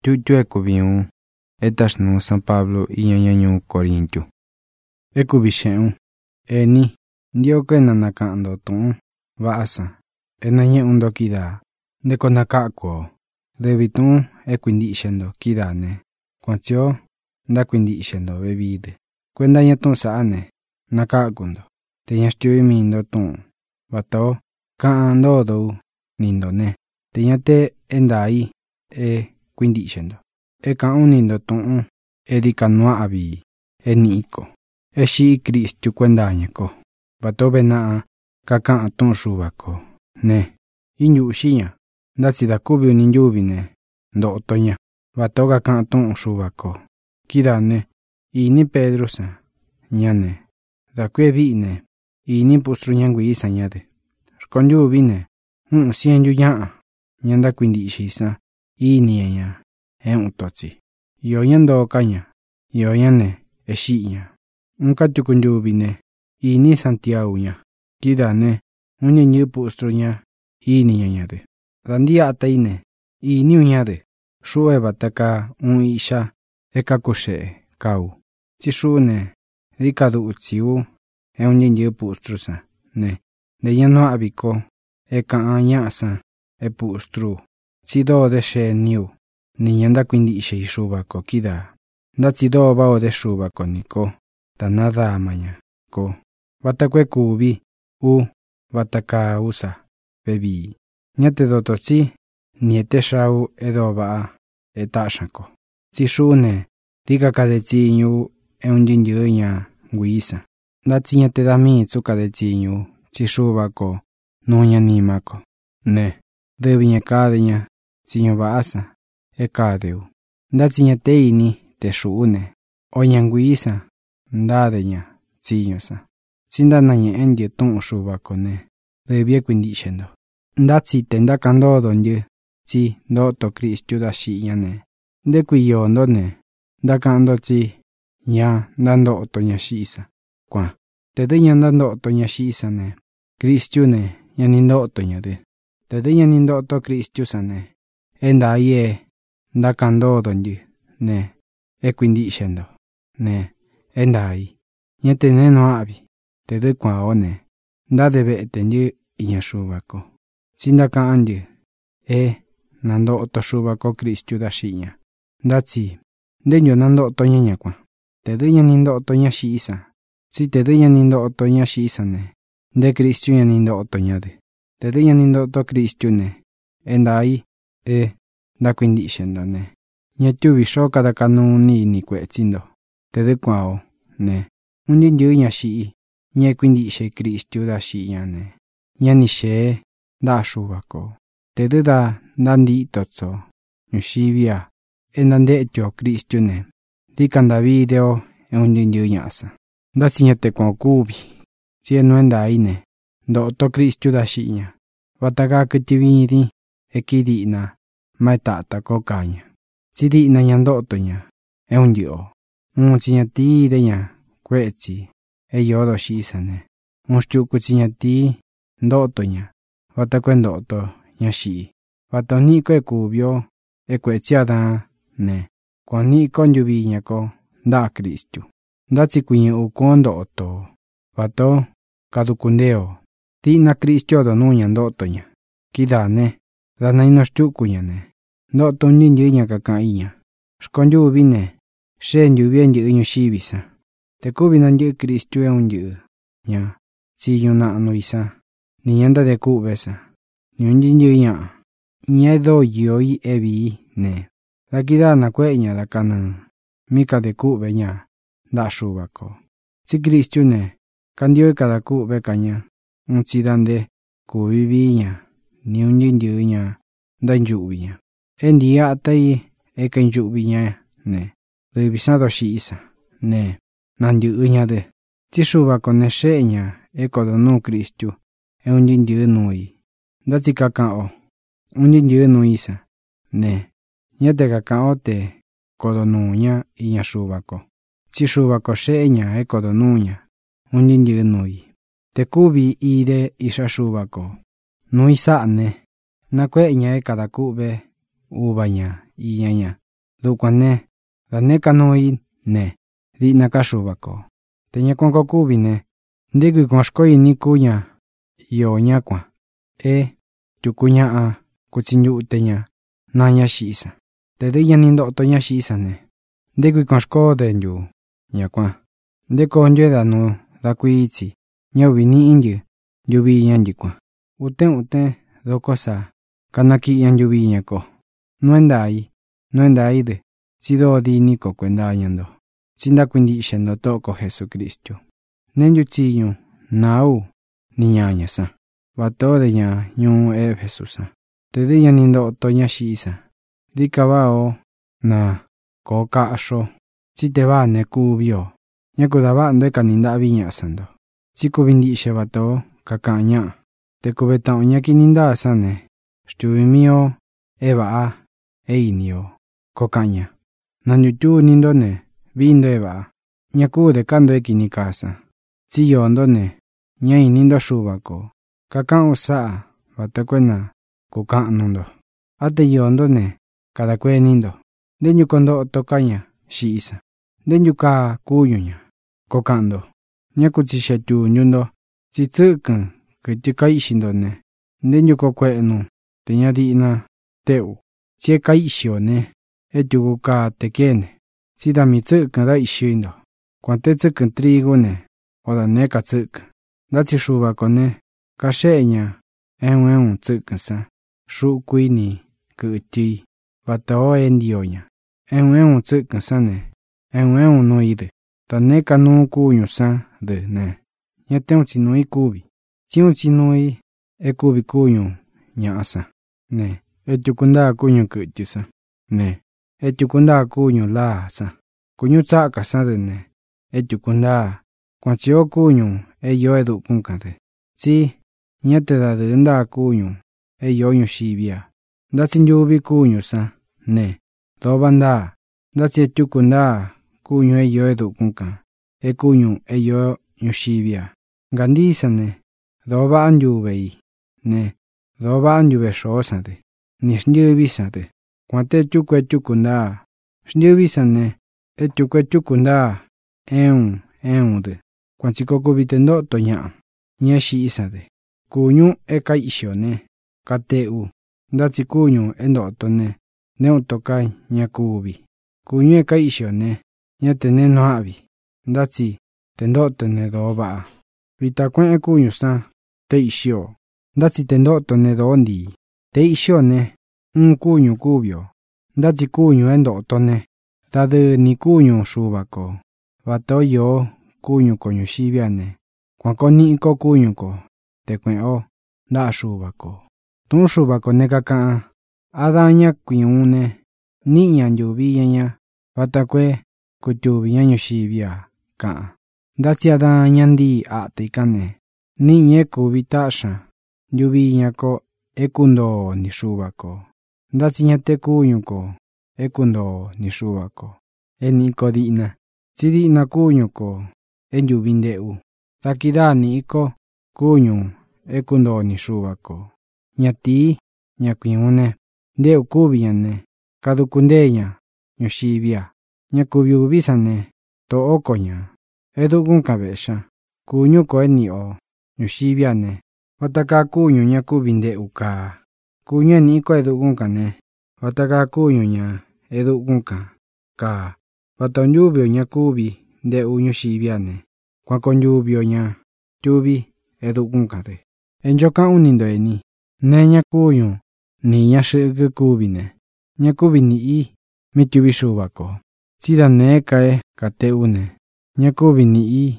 Tutu kubiun etas no San Pablo iñañañu Corinto. Ekubixeun eni ndio que nanakando ton vaasa enañe undo kida de konakako debitun equindixendo kidane kwantio nda quindixendo bebide kwendaña ton saane nakakundo teñastui mindo ton bato kaando do nindone teñate endai quindixendo kaunindo ton edikanua abi eniko Eshi Kristu kwendañako bato bena kaka ton shubako ne inyuxiña ndasida kubi ninyubine ndo toña bato kaka ton shubako kidane ini Pedro sa ñane da kwebine ini pustruña ngui sañade skonyubine sienyu ya ñanda kwindixisa iniña utotsi yo ñando kaña yo ñane exiña Unka tukunyubine ini Santiago ña kidane unye nye pustroña ini ñañade dandia ataine ini uñade shue bataka isha kushe kau chishune dikadu utsiu unye nye pustrosa ne de yano abiko añasa pustru chido de she niu ni yanda quindishe shubako kida ndachido bao de shubako niko Tanada maña ko batakwe kubi bataka usa bebi ñate dototsi niete shau edoba etashako chishune tika kadetsinyu eunjinyoña nguisa ndachiñate dami tsukadetsinyu chishubako noña nimako ne debiña kadeña tsiño baasa ekadeu ndachiñate ini teshune oñanguisa Ndadeña, tsiñosa. Tsindanaña enye ton shubako ne. Debie quindixendo. Ndatsite ndakando donye. Tsi ndoto Kristu daxiña ne. Ndekuiyo ndone. Ndakando tsi. Ña ndandoto ña xisa. Kwa. Tedeña ndandoto ña xisa ne. Kristu ne. Ña nindoto ña de. Tedeña nindoto Kristu sa ne. Enda ye. Ndakando donye. Ne. Quindixendo. Ne. Endai, ñete no abi, te de kwaone, nda debe tenye iña shubako. Sindaka anje, nando oto shubako Kristu daxiña. Ndatsi, ndeño nando oto ñaña kwa. Te de ña nindo oto ña xisa. Si te de ña nindo oto ña xisa ne. De Kristu ña nindo oto ñade. Te de ña nindo oto Kristu ne. Endai, nda quindixendo ne. Ña tubi shoka da kanu ni kwetsindo. Te de kwao, ne. Unye ña xii, ñe quindixhe Kristu da xiña ne. Ña ni xe, da shubako. Te de da ndanditotso, ñuxibia, endandetyo Kristu ne. Dikanda video, unye ñasa. Da tsiñate kwa kubi, tsieno endai ne. Do to Kristu da xiña. Bataka kitividi, ekidina, maetata kokaña. Tsidina ña ndoto ña, unyo. Tsiñati de ña, kwetsi, yodo xisane. Unxchuku tsiñati, ndoto ña, batakwe ndoto ña xii. Bato niko kubio, kwetsiada, ne. Kwa niko nyubi ña ko, nda Kristu. Ndatsi kuñe uko ndoto. Bato, kadukundeo. Tina Kristu do nuña ndoto ña. Kidane, dana inoxchuku ña ne. Ndoto ñinye ña kakaiña. Shkonyubi ne. Shen yu bien yu ñu shibisa. Te kubi nan yu Kristu yu ña. Si yu na no isa. Ni yanda de kubesa. Ni un yu ña. Ñe do yu ebi ne. Da kida na kwe ña da kana. Mika de kube ña. Da shubako. Si Kristu ne. Kandio kada kube kaña. Un sidande kubi bi ña. Ni un yu ña. Da njubi ña. Endi ya atayi eka njubi ña ne. De bisado xisa, ne, nanyu ñade. Tishuba con nesheña, do no Kristu, un yu nui. Datsi kakao, un yu nuisa, ne. Ñate kakao te, kodo nuña, iña shubako. Tishubako sheña, do nuña, un yu nui. Te kubi ide isha shubako. Nuisa ne, nakwe ña da kube, ubaña, iñaña. du quan ne, da ne kanoi ne, di na kasubako. Te ña quan ko kubi ne, nde kui con skoi ni kuña, yo ña quan, tukuña a, kutsinyu te ña, na ña shisa. Te de ña nindo to ña shisa ne, nde kui con sko de nyu, ña quan, nde con yo da no, da kui itzi, ña ubi ni inyu, yubi ña nyi quan. Uten, do cosa, kanaki ña yubi ña ko. No endai de, sido di ni ko cuenda ñando. Sinda quindi scendo toko Jesu Cristo. Nenyu tsiyu, nau, ni ñaña sa. Vato de ña ñu Jesusa. Te de ña nindo to ña shisa. Di kabao, na, ko kaasho. Si te va ne kubio. Ña kudaba ndo ka ninda viña sando. Si kubindi she vato, kakaña. Te kubeta ña kininda sane. Stuvi mio, eva, inio, kokaña. Nanyu tu nindo ne. Vindo eva, ña kude kando ni casa. Si yondo ne, ña inindo shubako. Kakan usa, batakwena, kukan nundo. Ate yondo ne, kada kwe nindo. Denyu kondo tokaña, shisa. Denyu ka kuyuña, kokando. Ña kutsisha tu nyundo, si tsukan, kutika ishindo ne. Denyu kokwenu, te ña diina, teu. Si ka ishio ne, etu ka tekene. Si da mi tsukan da ishindo. Cuante tsukan trigo ne, o da ne ka tsukan. Da tsi shubako ne, ka sheña, tsukan sa. Shu kui ni, kuti, batao endioña. Tsukan sa ne, no ide. Ta ne ka nu kuñu sa, de ne. Ña teo tsi nui kubi. Tiu tsi nui, kubi kuñu, ña sa. Ne, tukunda kuñu kuti sa. Ne. Tukunda kuñu la sa. Kuñu tsaka sa de ne. Tukunda. Kuanchio kuñu yo edu kunka de. Si, ña te da de nda kuñu yo ñu shibia. Da tsin yubi kuñu sa. Ne. Do banda. Da tsi tukunda kuñu yo edu kunka. Kuñu yo ñu shibia. Gandi sa ne. Do baan yubei. Ne. Do baan yube shosa de. Ni shnyubi sa de. Cuante tukunda. Shnyubi sa ne. Tukunda. De. Cuanchiko kubitendo to ña. Ña shi isa de. Kuñu ka ishio ne. Kateu. Datsi kuñu endo to ne. Neu tokai ña kubi. Kuñu ka ishio ne. Ña tene no habi. Datsi tendo to ne do ba. Vita kuen kuñu sa. Te ishio. Datsi tendo to ne do ndi. Te ishio ne. Kuñu kubio. Datsi kuñu endo to ne. Dade ni kuñu shubako. Vato yo kuñu koñu shibia ne. Cuanko ni ko kuñu ko. Te kuen o. Da shubako. Tun shubako ne kaka. Adaña kuñune. Ni ñan yubi ña. Vatakwe kutubi ña ñu shibia. Ka. Datsi adaña ndi ate kane. Ni ñe kubitasha. Yubi ña ko. Kundo ni shubako. Datsi ña te kuñu ko. Kundo ni shubako. Ni ko diina. Si diina kuñu ko. Yubindeu. Takida ni ko. Kuñu. Kundo ni shubako. Ña ti. Ña kuñune. Deu kubi ne. Kadukundeña. Ñu shibia. Ña kubiubisa ne. To oko ña. Edukun kabesha. Kuñu ko ni o. Ñu shibia ne. Wataka kuñu ña kubindeu ka. Kuñu ni ko edukun ka ne. Wataka kuñu ña. Edukun ka. Waton yubio ña kubi. Deu ñu shibia ne. Cuanko yubio ña. Yubi. Edukun ka de. Enjoka unindo ni. Ne ña kuñu. Ni ña shiga kubi ne. Ña kubi ni i. Mi tubi shubako. Sida ne ka kateu ne. Ña kubi ni i.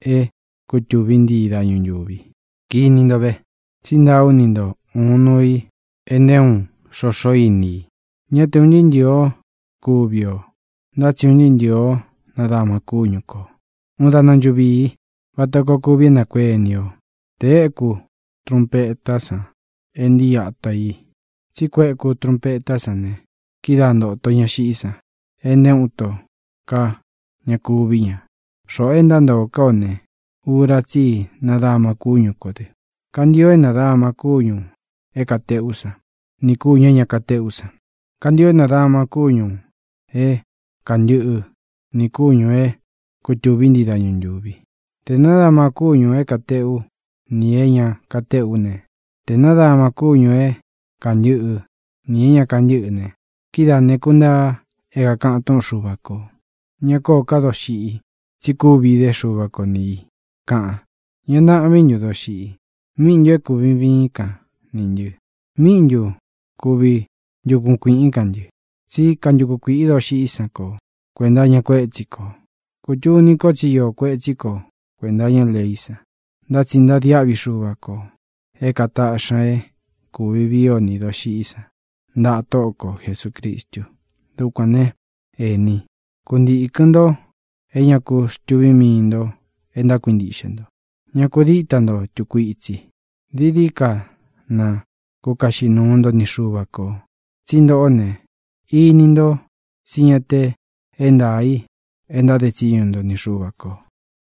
Kutubindi da yubi. Ki nindo be. Sinda unindo. Unui. Eneun. Shosoi ni. Ña te unindio. Kubio. Datsi unindio. Nadama kuñu ko. Udana yubi. Watako kubi na kuenio. Te ku. Trumpeta sa. Endia tai. Si ku trumpeta sa ne. Kidando to ña shisa. Eneuto. Ka. Ña kubi ña. So endando ka ne. Uratsi nadama kuñu ko de. Kandio nadama kuñu. Kateusa. Ni kuñu ña kateusa. Kandio nadama kuñu. kanyu ni kuñu kutyuvi ndida ñuñuvi. Te nadama kuñu kateu ni ña kateu ne. Te nadama kuñu kanyu ni ña kanyu ne. Kida ne kunda kaka'an tu'un Xuva ko. Ña koo ka doxi'i tsikuvi de Xuva ko ni ka'an. Ña nda'vinyu doxi'i. Mi'inyu kuvi vii ka ninyu. Mi'inyu kuvi yukun kui'in kanyu. Tsi kanyuku kui'i doxi'i sa ko kuenda ña kuetsi ko. Kutyuni ko tsiyo kuetsi ko kuenda ña ley sa. Ndatsi ndadia'vi Xuva ko kata'xa kuvi vio ni doxi'i sa nda'a to'o ko Jesucristu. Dukuan ne ni kundi'kɨndo ña kuxtyuvi miindo ndakuindixendo. Ña kudi'tando tyukuitsi. Didi ka na kukaxinuundo ni Xuva ko. Tsindo'o ne inindo tsiñate ndai ndadetsiñundo ni Xuva ko.